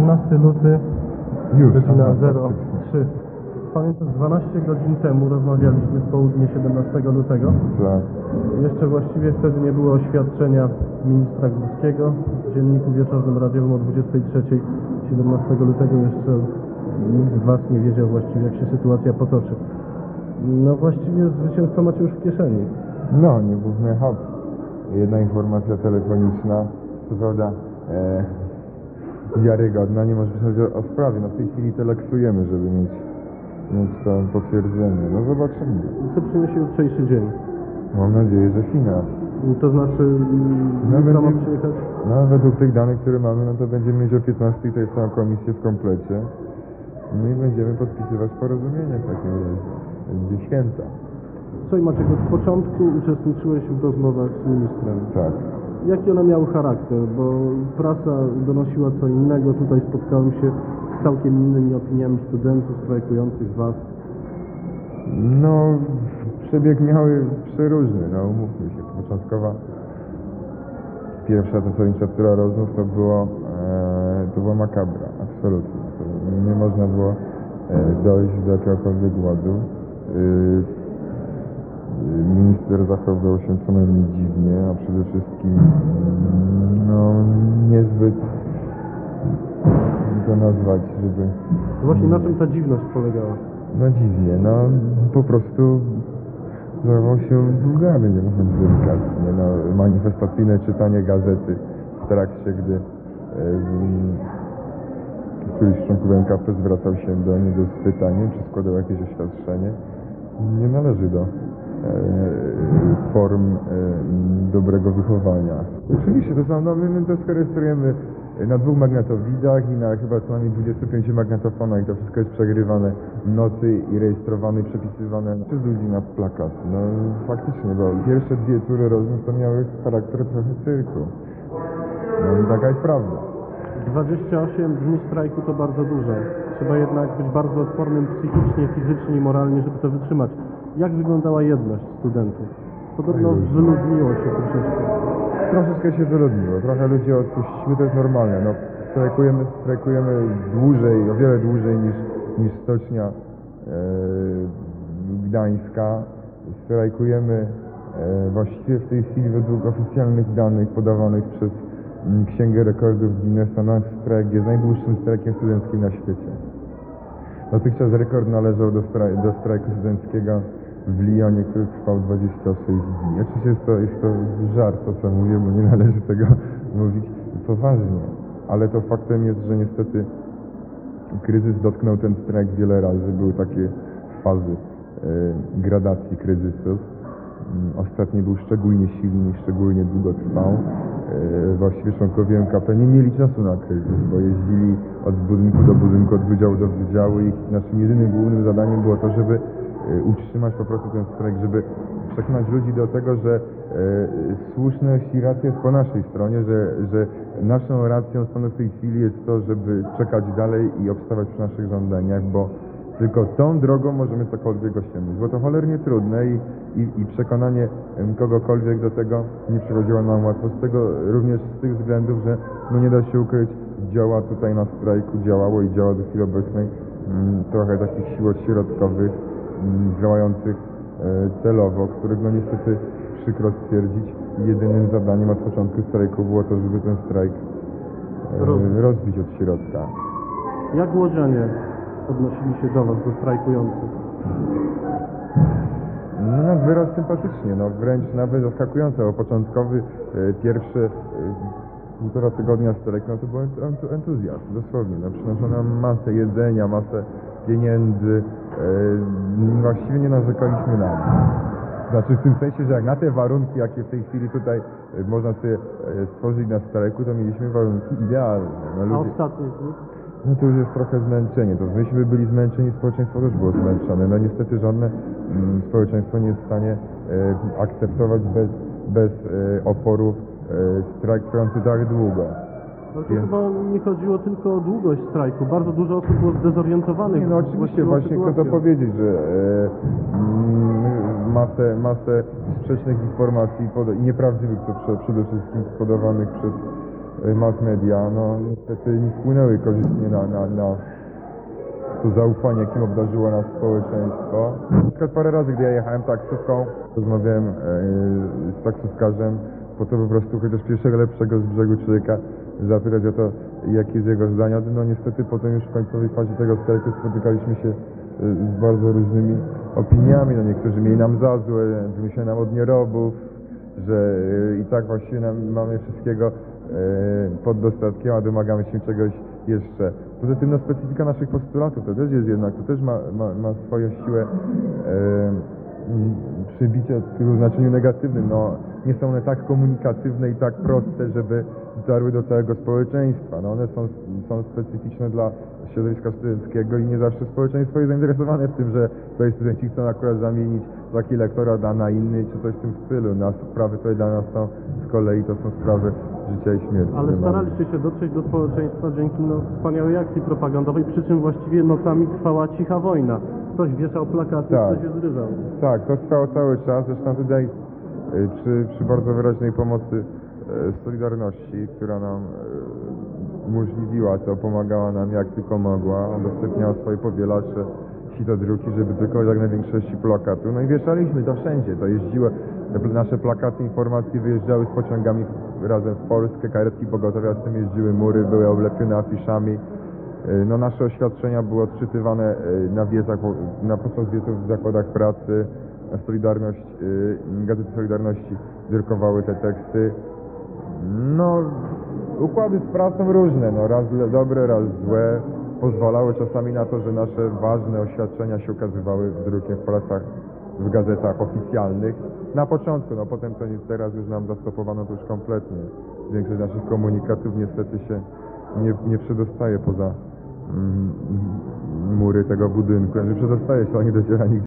18 luty, Już, godzina aha, 03. Pamiętam, 12 godzin temu rozmawialiśmy w południe 17 lutego. Tak. Jeszcze właściwie wtedy nie było oświadczenia ministra Górskiego. W dzienniku wieczornym radiowym o 23 17 lutego jeszcze nikt z Was nie wiedział właściwie, jak się sytuacja potoczy. No właściwie zwycięstwo macie już w kieszeni. No, nie mówmy hop. Jedna informacja telefoniczna, co prawda wiarygodna, nie może pisać o sprawie. No w tej chwili teleksujemy, żeby mieć to potwierdzenie. No zobaczymy. Co przyniesie jutrzejszy dzień? Mam nadzieję, że finał. To znaczy, jutro ma przyjechać? No według tych danych, które mamy, no to będziemy mieć o 15 tutaj całą komisję w komplecie. No i będziemy podpisywać porozumienie w takim razie. Będzie święta. Słuchaj Maciek, od początku uczestniczyłeś w rozmowach z ministrem. Tak. Jaki one miały charakter? Bo prasa donosiła co innego, tutaj spotkałem się z całkiem innymi opiniami studentów strajkujących Was. No, przebieg miały przeróżny, no umówmy się. Początkowa pierwsza zasadnicza tura rozmów to była makabra, absolutnie. To nie można było dojść do jakiegokolwiek ładu. Minister zachowywał się co najmniej dziwnie, a przede wszystkim no niezbyt to nazwać, żeby... Właśnie na czym ta dziwność polegała? No dziwnie, no po prostu zachował się wulgarnie, mówiąc delikatnie. No, manifestacyjne czytanie gazety w trakcie, gdy któryś z członków NKP zwracał się do niego z pytaniem, czy składał jakieś oświadczenie, nie należy do form dobrego wychowania. Oczywiście to są, no my to rejestrujemy na 2 magnetowidach i na chyba co najmniej 25 magnetofonach i to wszystko jest przegrywane w nocy i rejestrowane i przepisywane przez ludzi na plakaty. No faktycznie, bo pierwsze 2 tury rozmów to miały charakter trochę cyrku. No taka jest prawda. 28 dni strajku to bardzo dużo. Trzeba jednak być bardzo odpornym psychicznie, fizycznie i moralnie, żeby to wytrzymać. Jak wyglądała jedność studentów? Podobno wyludniło się troszeczkę. Troszeczkę się wyludniło, trochę ludzi odpuściły, to jest normalne. No, strajkujemy dłużej, o wiele dłużej niż stocznia Gdańska. Strajkujemy właściwie w tej chwili według oficjalnych danych podawanych przez Księgę Rekordów Guinnessa. Nasz strajk jest najdłuższym strajkiem studenckim na świecie. Dotychczas rekord należał do strajku studenckiego w Lyonie, który trwał 26 dni. Oczywiście jest to żart, to co mówię, bo nie należy tego mówić poważnie. Ale to faktem jest, że niestety kryzys dotknął ten strajk wiele razy. Były takie fazy gradacji kryzysów. Ostatni był szczególnie silny, szczególnie długo trwał. Właściwie członkowie MKP nie mieli czasu na kryzys, bo jeździli od budynku do budynku, od wydziału do wydziału i naszym jedynym głównym zadaniem było to, żeby utrzymać po prostu ten strajk, żeby przekonać ludzi do tego, że słuszność i racja jest po naszej stronie, że naszą racją stanu w tej chwili jest to, żeby czekać dalej i obstawać przy naszych żądaniach, bo tylko tą drogą możemy cokolwiek osiągnąć. Było to cholernie trudne i przekonanie kogokolwiek do tego nie przychodziło nam łatwo. Również z tych względów, że no nie da się ukryć, działa tutaj na strajku, działało i działa do chwili obecnej trochę takich sił odśrodkowych, działających celowo, których no niestety przykro stwierdzić, jedynym zadaniem od początku strajku było to, żeby ten strajk rozbić od środka. Jak łodzianie odnosili się do Was, do strajkujących? No nad wyraz sympatycznie, no wręcz nawet zaskakująco, bo początkowy pierwszy 1,5 tygodnia strajku, no to był entuzjazm, dosłownie. No przynoszono nam masę jedzenia, masę pieniędzy, właściwie nie narzekaliśmy na nic. Znaczy w tym sensie, że jak na te warunki, jakie w tej chwili tutaj można sobie stworzyć na strajku, to mieliśmy warunki idealne. No, ludzie... A ostatnie z nich? No to już jest trochę zmęczenie. To myśmy byli zmęczeni, społeczeństwo też było zmęczone. No niestety żadne społeczeństwo nie jest w stanie akceptować bez oporów strajk trwający tak długo. Ale to chyba nie chodziło tylko o długość strajku. Bardzo dużo osób było zdezorientowanych. Nie, no oczywiście, właśnie chcę to powiedzieć, że masę sprzecznych informacji i nieprawdziwych, przede wszystkim podawanych przez mass media, no niestety nie wpłynęły korzystnie na to zaufanie, jakim obdarzyło nas społeczeństwo. Na przykład parę razy, gdy ja jechałem taksówką, rozmawiałem z taksówkarzem, po to po prostu chociaż pierwszego lepszego z brzegu człowieka zapytać o to, jakie jest jego zdanie. No niestety potem już w końcowej fazie tego strajku spotykaliśmy się z bardzo różnymi opiniami. No niektórzy mieli nam za złe, wymyślali nam od nierobów, że i tak właściwie mamy wszystkiego pod dostatkiem, a domagamy się czegoś jeszcze. Poza tym no, specyfika naszych postulatów to też jest jednak, to też ma swoją siłę przybicia w znaczeniu negatywnym. No, nie są one tak komunikatywne i tak proste, żeby dotarły do całego społeczeństwa. No, one są specyficzne dla środowiska studenckiego i nie zawsze społeczeństwo jest zainteresowane w tym, że tutaj studenci chcą akurat zamienić taki lektorat na inny czy coś w tym stylu. No, sprawy tutaj dla nas są z kolei to są sprawy życia i śmierci. Ale staraliście się dotrzeć do społeczeństwa dzięki wspaniałej akcji propagandowej, przy czym właściwie nocami trwała cicha wojna. Ktoś wieszał plakaty, Tak. ktoś je zrywał. Tak, to trwało cały czas. Zresztą tutaj przy bardzo wyraźnej pomocy Solidarności, która nam umożliwiła to, pomagała nam jak tylko mogła, udostępniała swoje powielacze, sitodruki, żeby drukować jak największości plakatów. No i wieszaliśmy to wszędzie, to jeździło, nasze plakaty informacji wyjeżdżały z pociągami razem w Polskę, karetki pogotowia z tym jeździły, mury były oblepione afiszami. No, nasze oświadczenia były odczytywane na wiecach, podczas wieców w zakładach pracy. Solidarność, Gazety Solidarności drukowały te teksty. No, układy z prasą różne, no, raz dobre, raz złe. Pozwalały czasami na to, że nasze ważne oświadczenia się ukazywały drukiem w prasach, w gazetach oficjalnych. Na początku, no potem to teraz już nam zastopowano to już kompletnie. Większość naszych komunikatów niestety się nie przedostaje poza mury tego budynku. Znaczy przedostaje się, ale nie dociera nigdzie.